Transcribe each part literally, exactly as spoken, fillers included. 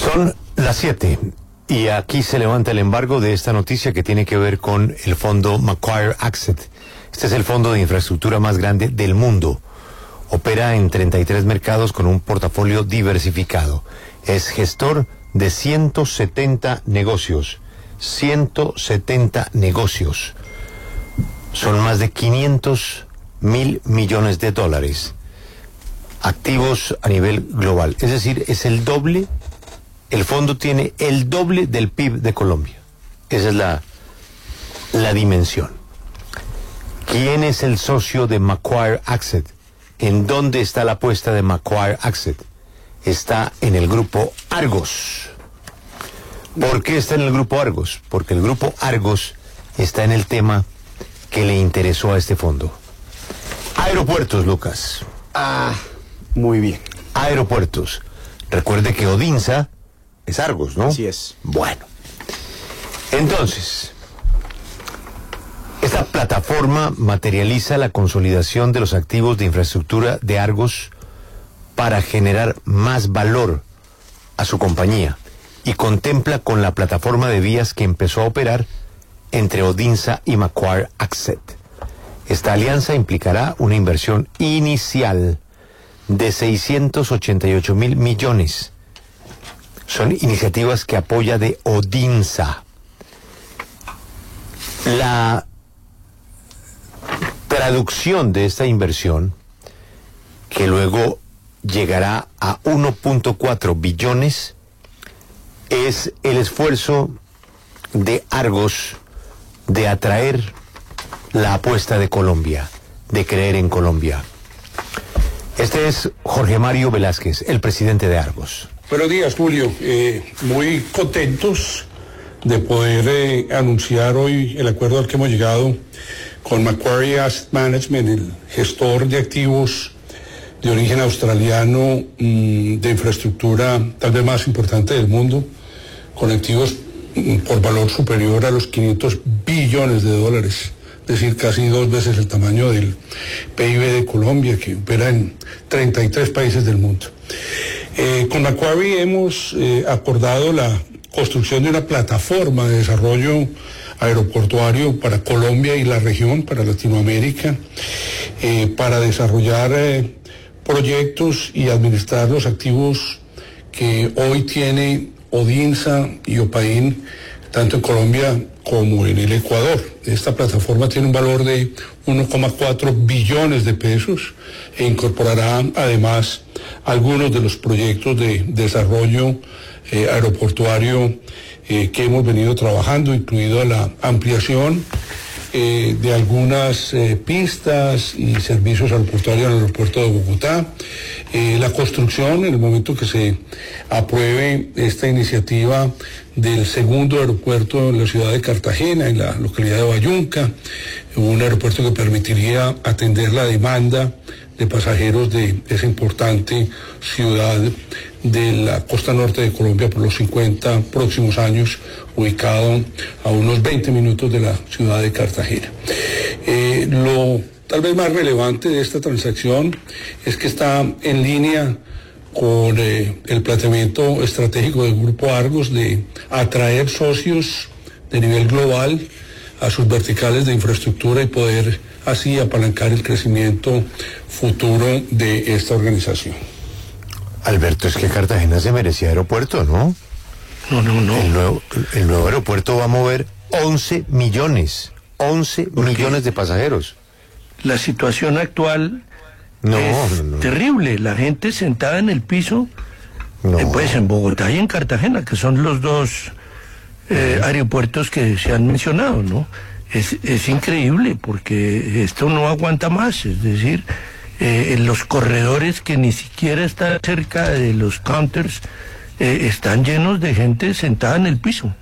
Son las siete y aquí se levanta el embargo de esta noticia que tiene que ver con el fondo Macquarie Asset. Este es el fondo de infraestructura más grande del mundo. Opera en treinta y tres mercados con un portafolio diversificado. Es gestor de ciento setenta negocios. ciento setenta negocios. Son más de quinientos mil millones de dólares. Activos a nivel global. Es decir, es el doble. El fondo tiene el doble del P I B de Colombia. Esa es la, la dimensión. ¿Quién es el socio de Macquarie Asset? ¿En dónde está la apuesta de Macquarie Asset? Está en el grupo Argos. ¿Por qué está en el grupo Argos? Porque el grupo Argos está en el tema que le interesó a este fondo. Aeropuertos, Lucas. Ah, muy bien. Aeropuertos. Recuerde que Odinsa es Argos, ¿no? Así es. Bueno. Entonces, esta plataforma materializa la consolidación de los activos de infraestructura de Argos para generar más valor a su compañía y contempla con la plataforma de vías que empezó a operar entre Odinsa y Macquarie Asset. Esta alianza implicará una inversión inicial de seiscientos ochenta y ocho mil millones. Son iniciativas que apoya de Odinsa. La traducción de esta inversión, que luego llegará a uno punto cuatro billones, es el esfuerzo de Argos de atraer la apuesta de Colombia, de creer en Colombia. Este es Jorge Mario Velázquez, el presidente de Argos. Buenos días, Julio. Eh, muy contentos de poder eh, anunciar hoy el acuerdo al que hemos llegado con Macquarie Asset Management, el gestor de activos de origen australiano mmm, de infraestructura tal vez más importante del mundo, con activos mmm, por valor superior a los quinientos billones de dólares, es decir, casi dos veces el tamaño del P I B de Colombia, que opera en treinta y tres países del mundo. Eh, con Macquarie hemos eh, acordado la construcción de una plataforma de desarrollo aeroportuario para Colombia y la región, para Latinoamérica, eh, para desarrollar eh, proyectos y administrar los activos que hoy tiene Odinsa y Opain, tanto en Colombia como en el Ecuador. Esta plataforma tiene un valor de uno coma cuatro billones de pesos e incorporará además algunos de los proyectos de desarrollo eh, aeroportuario eh, que hemos venido trabajando, incluido la ampliación eh, de algunas eh, pistas y servicios aeroportuarios en el aeropuerto de Bogotá, eh, la construcción, en el momento que se apruebe esta iniciativa, del segundo aeropuerto en la ciudad de Cartagena, en la localidad de Bayunca, un aeropuerto que permitiría atender la demanda de pasajeros de esa importante ciudad de la costa norte de Colombia por los cincuenta próximos años, ubicado a unos veinte minutos de la ciudad de Cartagena. Eh, lo tal vez más relevante de esta transacción es que está en línea con eh, el planteamiento estratégico del Grupo Argos de atraer socios de nivel global a sus verticales de infraestructura y poder así apalancar el crecimiento futuro de esta organización. Alberto, es que Cartagena se merecía aeropuerto, ¿no? No, no, no. El nuevo, el nuevo aeropuerto va a mover once millones, once millones de pasajeros. La situación actual no, es no, no. terrible. La gente sentada en el piso, No. eh, pues en Bogotá y en Cartagena, que son los dos eh, aeropuertos que se han mencionado, ¿no? Es, es increíble porque esto no aguanta más, es decir, eh, los corredores que ni siquiera están cerca de los counters eh, están llenos de gente sentada en el piso.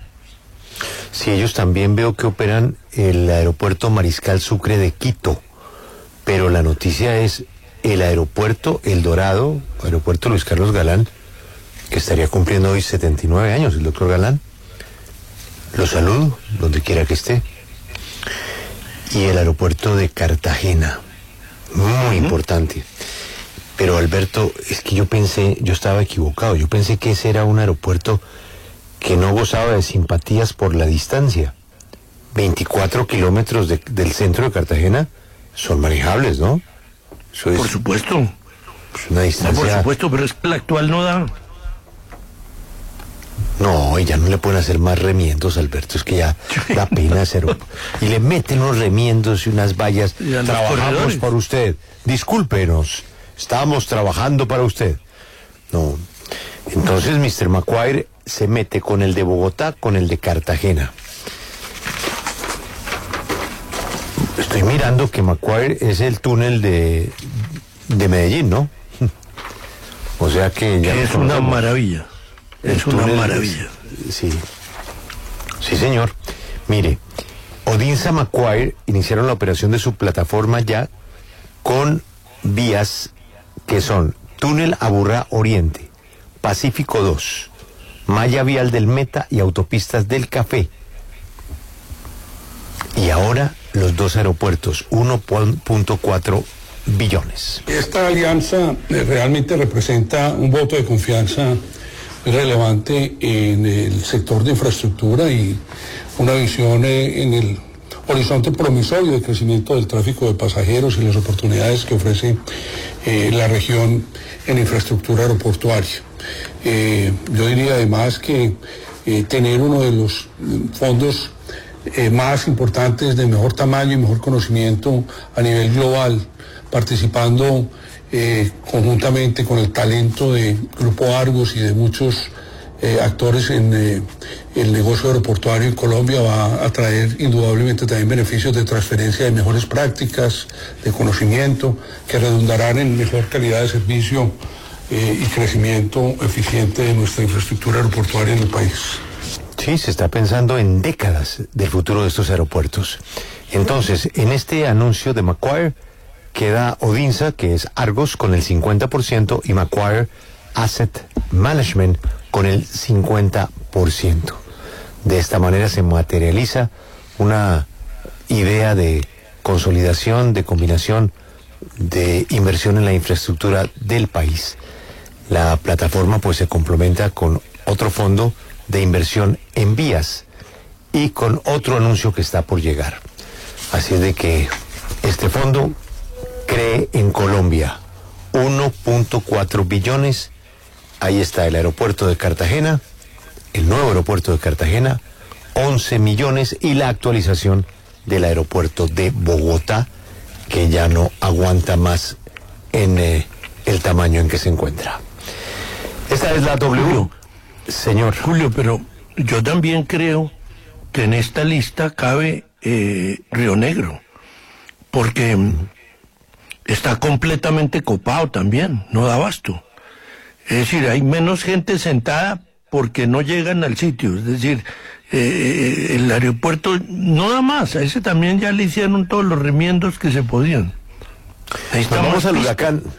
Sí, ellos también veo que operan el aeropuerto Mariscal Sucre de Quito, pero la noticia es el aeropuerto El Dorado, aeropuerto Luis Carlos Galán, que estaría cumpliendo hoy setenta y nueve años, el doctor Galán. Lo saludo, donde quiera que esté. Y el aeropuerto de Cartagena, muy uh-huh. importante. Pero Alberto, es que yo pensé, yo estaba equivocado, yo pensé que ese era un aeropuerto que no gozaba de simpatías por la distancia. veinticuatro kilómetros de, del centro de Cartagena son manejables, ¿no? Eso es, Por supuesto. es una No, distancia... por supuesto, pero es que la actual no da. No, y ya no le pueden hacer más remiendos, Alberto, es que ya da pena hacer... Y le meten unos remiendos y unas vallas. Y a los Trabajamos corredores. por usted. Discúlpenos, estamos trabajando para usted. No. Entonces, mister Macquarie se mete con el de Bogotá, con el de Cartagena. Estoy mirando que Macquarie es el túnel de, de Medellín, ¿no? O sea que ya... Es una maravilla. Es una maravilla. Sí. Sí, señor. Mire, Odinsa Macquarie iniciaron la operación de su plataforma ya con vías que son Túnel Aburrá Oriente, Pacífico dos, Malla Vial del Meta y Autopistas del Café. Y ahora los dos aeropuertos, uno punto cuatro billones. Esta alianza eh, realmente representa un voto de confianza relevante en el sector de infraestructura y una visión eh, en el horizonte promisorio de crecimiento del tráfico de pasajeros y las oportunidades que ofrece eh, la región en infraestructura aeroportuaria. Eh, yo diría además que eh, tener uno de los fondos eh, más importantes de mejor tamaño y mejor conocimiento a nivel global, participando eh, conjuntamente con el talento de Grupo Argos y de muchos eh, actores en eh, el negocio aeroportuario en Colombia, va a traer indudablemente también beneficios de transferencia de mejores prácticas, de conocimiento, que redundarán en mejor calidad de servicio eh, y crecimiento eficiente de nuestra infraestructura aeroportuaria en el país. Sí, se está pensando en décadas del futuro de estos aeropuertos. Entonces, en este anuncio de Macquarie queda Odinsa, que es Argos, con el cincuenta por ciento, y Macquarie Asset Management con el cincuenta por ciento. De esta manera se materializa una idea de consolidación, de combinación, de inversión en la infraestructura del país. La plataforma pues se complementa con otro fondo de inversión en vías y con otro anuncio que está por llegar. Así es de que este fondo cree en Colombia uno punto cuatro billones. Ahí está el aeropuerto de Cartagena, el nuevo aeropuerto de Cartagena, once millones, y la actualización del aeropuerto de Bogotá, que ya no aguanta más en eh, el tamaño en que se encuentra. Esta es la W. Julio, Señor. Julio, pero yo también creo que en esta lista cabe eh, Río Negro, porque está completamente copado también, no da abasto. Es decir, hay menos gente sentada porque no llegan al sitio. Es decir, eh, el aeropuerto no da más. A ese también ya le hicieron todos los remiendos que se podían. Ahí estamos al huracán,